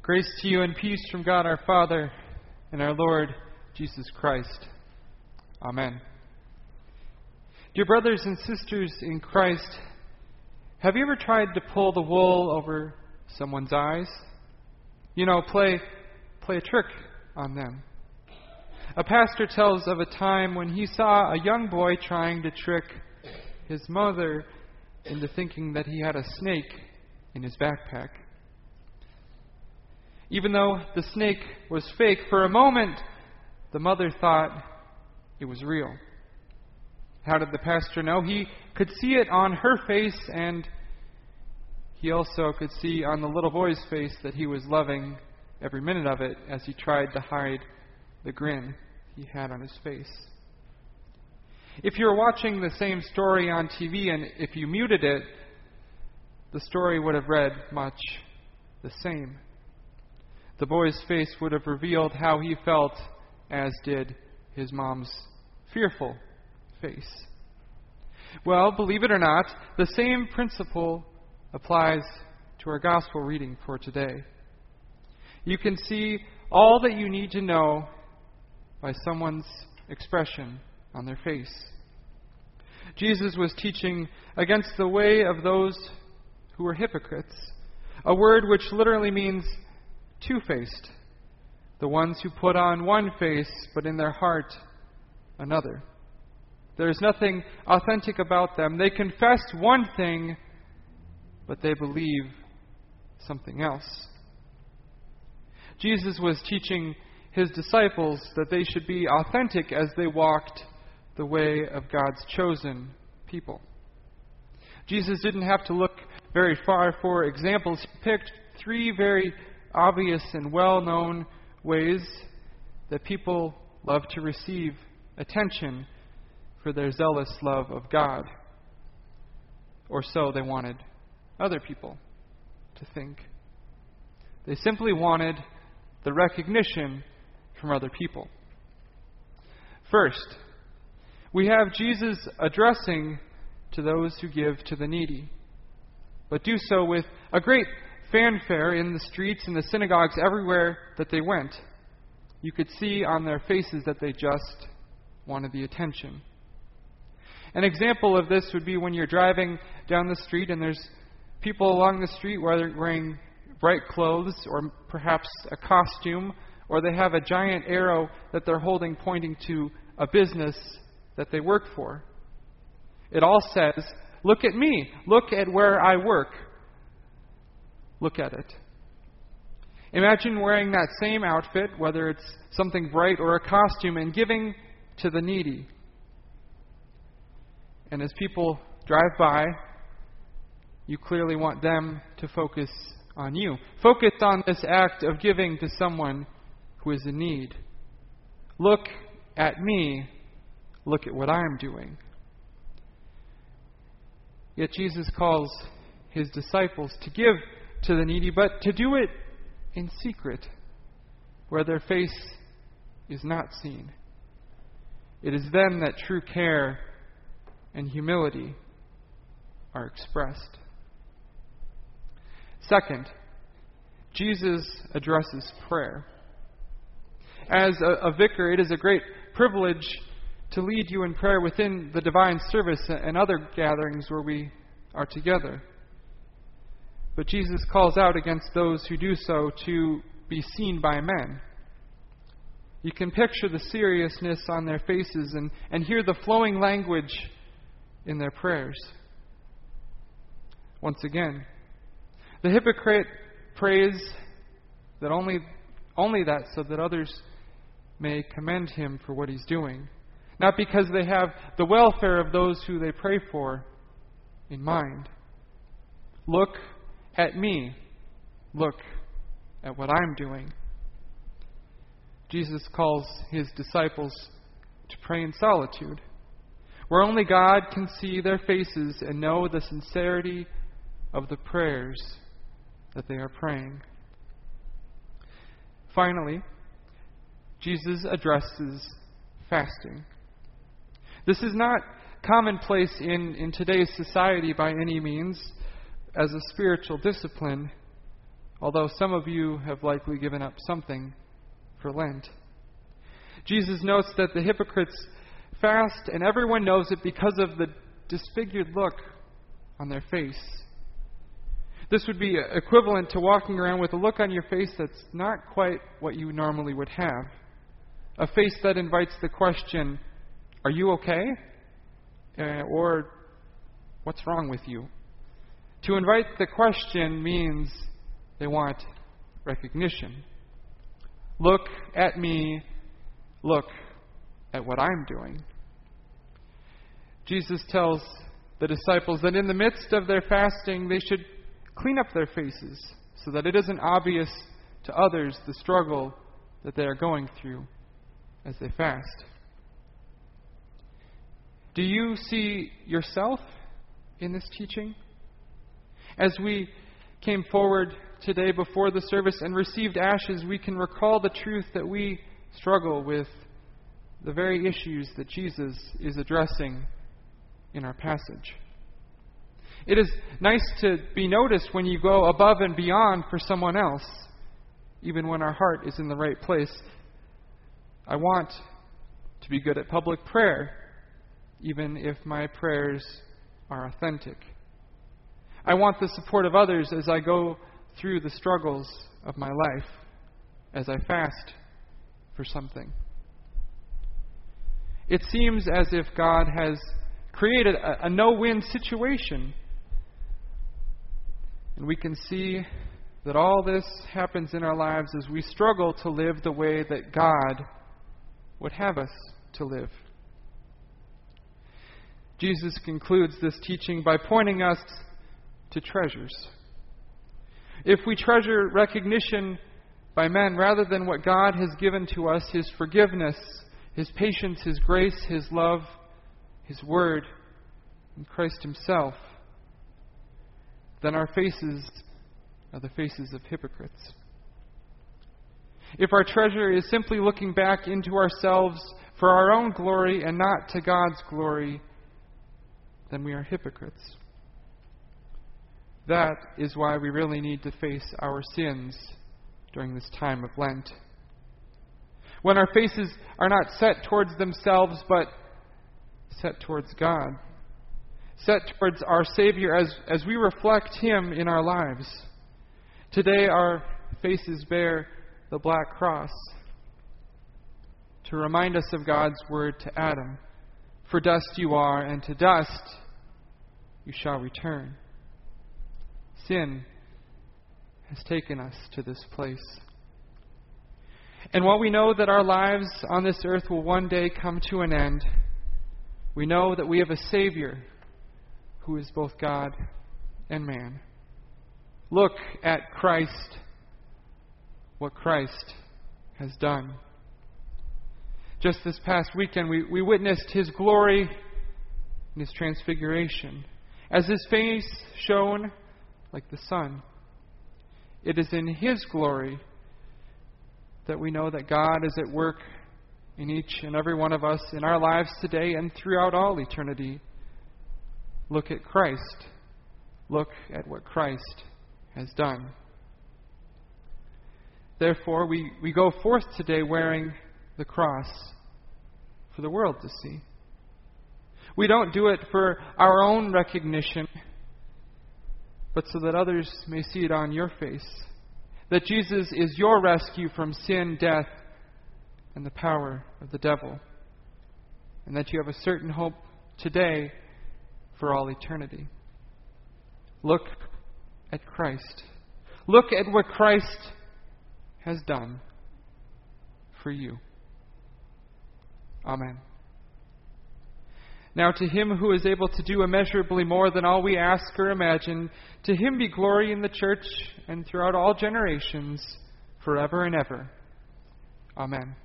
Grace to you and peace from God our Father and our Lord Jesus Christ. Amen. Dear brothers and sisters in Christ, have you ever tried to pull the wool over someone's eyes? Play a trick on them. A pastor tells of a time when he saw a young boy trying to trick his mother into thinking that he had a snake in his backpack. Even though the snake was fake, for a moment, the mother thought it was real. How did the pastor know? He could see it on her face, and he also could see on the little boy's face that he was loving every minute of it as he tried to hide the grin he had on his face. If you were watching the same story on TV and if you muted it, the story would have read much the same. The boy's face would have revealed how he felt, as did his mom's fearful face. Well, believe it or not, the same principle applies to our gospel reading for today. You can see all that you need to know by someone's expression on their face. Jesus was teaching against the way of those who were hypocrites, a word which literally means two-faced, the ones who put on one face but in their heart another. There is nothing authentic about them. They confess one thing, but they believe something else. Jesus was teaching his disciples that they should be authentic as they walked the way of God's chosen people. Jesus didn't have to look very far for examples. He picked three very obvious and well-known ways that people love to receive attention for their zealous love of God. Or so they wanted other people to think. They simply wanted the recognition from other people. First, we have Jesus addressing to those who give to the needy, but do so with a great fanfare in the streets and the synagogues everywhere that they went. You could see on their faces that they just wanted the attention. An example of this would be when you're driving down the street and there's people along the street wearing bright clothes or perhaps a costume, or they have a giant arrow that they're holding pointing to a business that they work for. It all says, "Look at me. Look at where I work. Look at it." Imagine wearing that same outfit, whether it's something bright or a costume, and giving to the needy. And as people drive by, you clearly want them to focus on you. Focus on this act of giving to someone who is in need. Look at me. Look at what I'm doing. Yet Jesus calls his disciples to give to the needy, but to do it in secret, where their face is not seen. It is then that true care and humility are expressed. Second, Jesus addresses prayer. As a vicar, it is a great privilege to lead you in prayer within the divine service and other gatherings where we are together. But Jesus calls out against those who do so to be seen by men. You can picture the seriousness on their faces and hear the flowing language in their prayers. Once again, the hypocrite prays that only that so that others may commend him for what he's doing, not because they have the welfare of those who they pray for in mind. Look at me. Look at what I'm doing. Jesus calls his disciples to pray in solitude, where only God can see their faces and know the sincerity of the prayers that they are praying. Finally, Jesus addresses fasting. This is not commonplace in today's society by any means as a spiritual discipline, although some of you have likely given up something for Lent. Jesus notes that the hypocrites fast, and everyone knows it because of the disfigured look on their face. This would be equivalent to walking around with a look on your face that's not quite what you normally would have. A face that invites the question, "Are you okay?" Or, "What's wrong with you?" To invite the question means they want recognition. Look at me. Look at what I'm doing. Jesus tells the disciples that in the midst of their fasting, they should clean up their faces so that it isn't obvious to others the struggle that they are going through as they fast. Do you see yourself in this teaching? As we came forward today before the service and received ashes, we can recall the truth that we struggle with the very issues that Jesus is addressing in our passage. It is nice to be noticed when you go above and beyond for someone else, even when our heart is in the right place. I want to be good at public prayer, even if my prayers are authentic. I want the support of others as I go through the struggles of my life, as I fast for something. It seems as if God has created a no-win situation. And we can see that all this happens in our lives as we struggle to live the way that God would have us to live. Jesus concludes this teaching by pointing us to treasures. If we treasure recognition by men rather than what God has given to us, His forgiveness, His patience, His grace, His love, His word, and Christ Himself, then our faces are the faces of hypocrites. If our treasure is simply looking back into ourselves for our own glory and not to God's glory, then we are hypocrites. That is why we really need to face our sins during this time of Lent. When our faces are not set towards themselves, but set towards God, set towards our Savior as we reflect Him in our lives. Today our faces bear the black cross to remind us of God's word to Adam, "For dust you are, and to dust you shall return." Sin has taken us to this place. And while we know that our lives on this earth will one day come to an end, we know that we have a Savior who is both God and man. Look at Christ, what Christ has done. Just this past weekend, we witnessed His glory and His transfiguration. As His face shone like the sun, it is in His glory that we know that God is at work in each and every one of us in our lives today and throughout all eternity. Look at Christ. Look at what Christ has done. Therefore, we go forth today wearing the cross for the world to see. We don't do it for our own recognition, but so that others may see it on your face. That Jesus is your rescue from sin, death, and the power of the devil. And that you have a certain hope today for all eternity. Look at Christ. Look at what Christ has done for you. Amen. Now to Him who is able to do immeasurably more than all we ask or imagine, to Him be glory in the church and throughout all generations, forever and ever. Amen.